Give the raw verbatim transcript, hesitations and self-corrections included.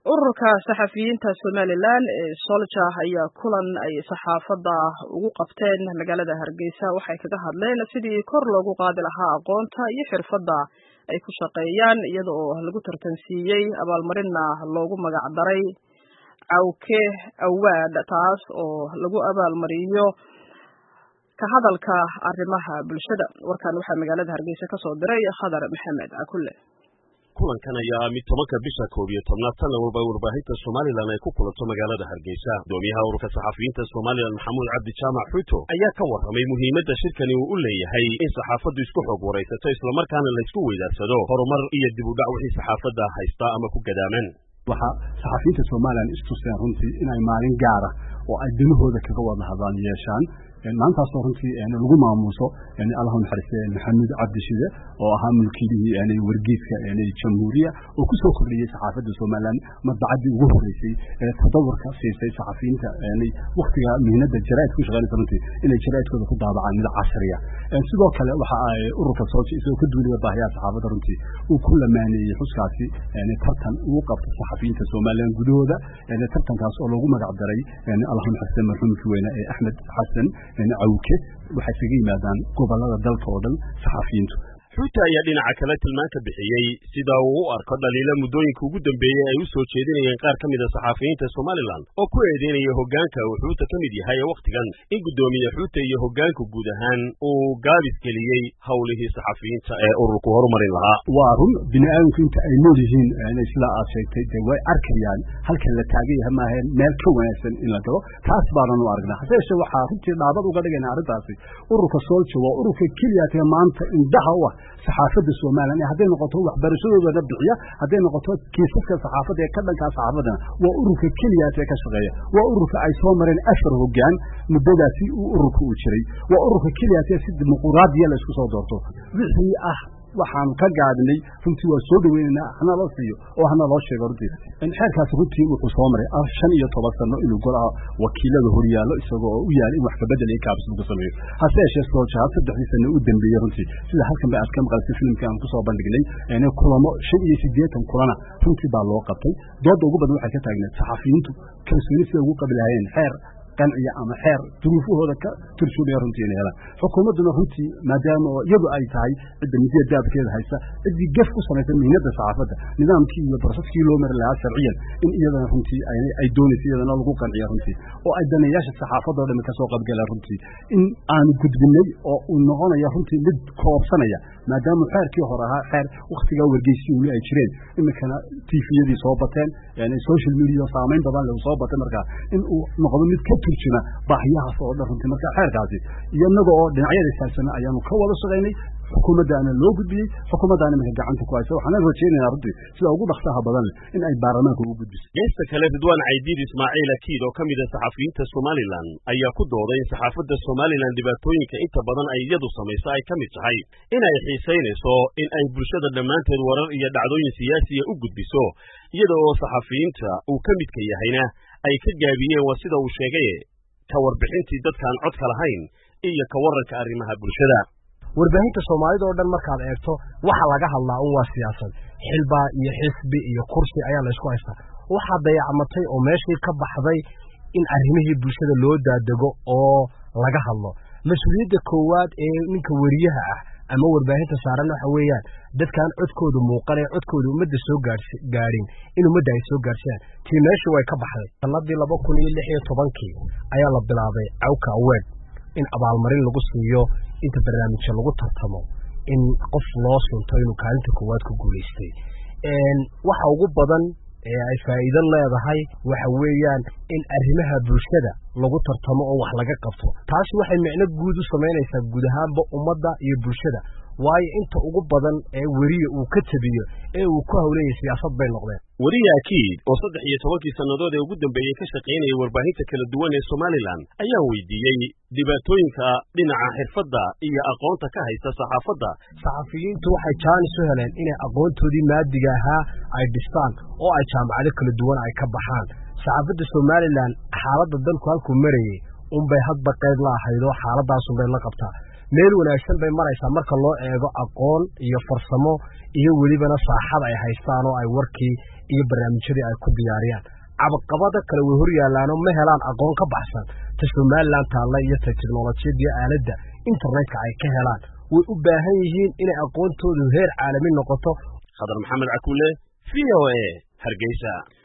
ururka saxafiyiinta Somaliland ee Soldier ayaa kulan ay saxaafadda ugu qabteen magaalada Hargeysa waxay kaga hadleen sidii kor loogu qaadi lahaa aqoonta iyo xirfadda ay ku shaqeeyaan iyadoo lagu tartansiiyay abaalmarinna loogu magac daray Cawke Awaad taas oo lagu abaalmariyo ka hadalka arrimaha bulshada. Warkan waxaa magaalada Hargeysa ka soo diray Khadar Maxamed Akulle. kulankan ayaa mid tobanka bisha koob iyo tobnaad tan walba warbaahinta Somaliland ay ku kulanto magaalada Hargeysa. Gudoomiyaha ururka saxafiyiinta Somaliland Maxamuud Cabdi Jaamac Xuuto ayaa ka warramay muhiimadda shirkani uu u leeyahay in saxaafaddu isku xog waraysato isla markaana la isku weydaarsado horumar iyo dib u dhac wixii saxaafadda haysta ama ku gadaaman. waxa saxafiyiinta Somaliland istuseen runtii inay maalin gaar ah oo ay dinahooda kaga wada hadlaan yeeshaan maantaas runtii lagu maamuuso Allahu naxariisto Maxamuud Cabdi Shide oo ahaa mulkiilihii yani wargeyska yani jamhuuriya oo ku soo kordhiyay saxaafadda Somaliland madbacadii ugu horeysay ee tadawurka siisay saxafiyiinta yani waqtiga mihnada jaraa'id ku shaqeynaysa runtii inay jaraa'idkooda ku daabacaan mid casriya sidoo kale waxa ay ururka Soldier isoo ka duulaya baahiyaha saxaafadda runtii uu ku lamaaneeyay xuskaasi yani tartan uu qabto saxafiyiinta Somaliland gudahooda yani tartankaas oo lagu magac daray yani Allahu naxariisto marxuumkii weyna ee Axmed Xasan yani Cawke waxay kaga yimaadaan gobolada dalka oo dhan saxafiyiintu. Xuuto ayaa dhinaca kale tilmaanta bixiyay sida uu u arko dhaliilo muddooyinka ugu dambeeyay ay u soo jeedinayeen qaar ka mid ah saxafiyiinta Somaliland oo ku eedeynaya hoggaanka uu Xuuto ka mid yahay waqtigan in gudoomiye Xuuto iyo hoggaanku guud ahaan uu gaabis geliyay hawlihii saxafiyiinta ee ururku horumarin lahaa. waa run bini'aadamku inta ay nool yihiin yani sida aad sheegtay dee way arkayaan halkan la taagan yahay maaheen meel ka wanaagsan in la galo taas baanan u aragnaa hase yeeshee waxaa runtii dhaabad uga dhigayna arrintaasi ururka Soldier waa ururka keliya ee maanta indhaha u ah saxaafadda Somaliland haday noqoto waxbarashadooda bixiya haday noqoto kiisaska saxaafadda ee ka dhanka saxaafadda waa ururka kaliya ee ka shaqeeya waa ururka ay soo mareen afar hoggaan muddadaasi uu ururku u jiray waa ururka kaliya ee si dimuqraadiya la isku soo doorto wixii ah waxaan ka gaadnay runtii waa soo dhaweynaa hana la siiyo oo hana loo sheego runtii in xeerkaas runtii wuxuu soo maray shan iyo toban sano inuu golaha wakiilada horyaalo isagoo u yaal in wax ka bedel iyo kaabis lagu sameeyo hase yeeshee Soldier saddexdii sano u dambeeyay runtii sida halkan bay aad ka maqaltay filimkii aan ku soo bandhignay in kulamo shan iyo siddeetan kulana runtii baa loo qabtay dooda ugu badan waxay ka taagneed saxafiyiintu kalsooni sida ugu qabilaayeen xeer qanciya ama xeer duruufahooda ka turshubay runtii inay helaan xukuumadduna runtii maadaama iyadu ay tahay cidda midiyada daabkeeda haysa cidii gaf ku samaysan mihnada saxaafadda nidaamkii iyo barsaskii loo mari lahaa sharciyan in iyadana runtii ay doonayso iyadana lagu qanciya runtii oo ay daneeyaasha saxaafadda oo dhan ka soo qaybgalaan runtii in aanu gudbinay oo uu noqonaya runtii mid koobsanaya maadaama xeerkii hore ahaa xeer waqtiga wargeysigu ay jireen imikana tifiyadii soo bateen yani social media saameyn badan leh soo batay markaa in uu noqdo mid ka turjuma baahiyahaas oo dhan runtii markaa xeerkaasi iyaga oo dhinacyada saarsan ayaanu ka wada shaqeynay xukuumaddaana loo gudbiyay xukuumaddaana markaa gacanta ku haysa waxaan rajaynayaa runtii sida ugu dhaqsaha badan leh in ay baarlamaanka ugu gudbiso. geesta kale Ridwaan Caydiid Ismaaciil Akiid oo ka mid ah saxafiyiinta Somaliland ayaa ku dooday in saxaafadda Somaliland dhibaatooyinka inta badan ay iyadu samayso ay ka mid tahay in ay xiisaynayso in ay bulshada dhammaanteed warar iyo dhacdooyin siyaasiya u gudbiso iyada oo saxafiyiinta uu ka midka yahayna ay ka gaabiyeen waa sida uu sheegay ka warbixintii dadkaan codka lahayn iyo ka warranka arrimaha bulshada. warbaahinta Soomaalida oo dhan markaad eegto waxa laga hadlaa un waa siyaasad xilba iyo xisbi iyo kursi ayaa la isku haystaa waxa dayacmatay oo meeshii ka baxday in arrimihii bulshada loo daadego oo laga hadlo mas'uuliyadda koowaad ee ninka wariyaha ah ama warbaahinta saaran waxa weeyaan dadkan codkooda muuqanay codkooda ummadda soo gaarsiin in ummadda ay soo gaarsiiyaan tii meeshii way ka baxday sanadii laba kun iyo lix iyo tobankii ayaa la bilaabay Cawke Awaad in abaalmarin lagu siiyo inta barnaamijka lagu tartamo in qof loo sunto inuu kaalinta koowaad ku guuleystay een waxa ugu badan ee ay faa'iido leedahay waxa weeyaan in arrimaha bulshada lagu tartamo oo wax laga qabto taasi waxay micno guud u sameynaysaa guud ahaanba ummadda iyo bulshada waayo inta ugu badan ee wariye uu ka tabiyo ee uu ku hawleeyay siyaasad bay noqdeen. wariye Akiid oo saddex iyo tobankii sannadood ee ugu dambeeyay ka shaqeynaya warbaahinta kala duwan ee Somaliland ayaa weydiiyay dhibaatooyinka dhinaca xirfadda iyo aqoonta ka haysta saxaafadda. saxafiyiintu waxay jaanis u heleen inay aqoontoodii maadiga ahaa ay dhistaan oo ay jaamacado kala duwan ay ka baxaan. saxaafadda Somaliland xaaladda dalku halkuu marayay unbay hadba qayb la ahayd oo xaaladdaas unbay la qabtaa meel wanaagsan bay maraysaa marka loo eego aqoon iyo farsamo iyo welibana saaxad ay haystaan oo ay warkii iyo barnaamijyadii ay ku diyaariyaan cabaqabada kale way hor yaalaano ma helaan aqoon ka baxsan ta Somaliland taalla iyo ta teknolojiyadda aaladda internetka ay ka helaan way u baahan yihiin inay aqoontoodu heer caalami noqoto Khadar Maxamed Cakuule V O A Hargeysa.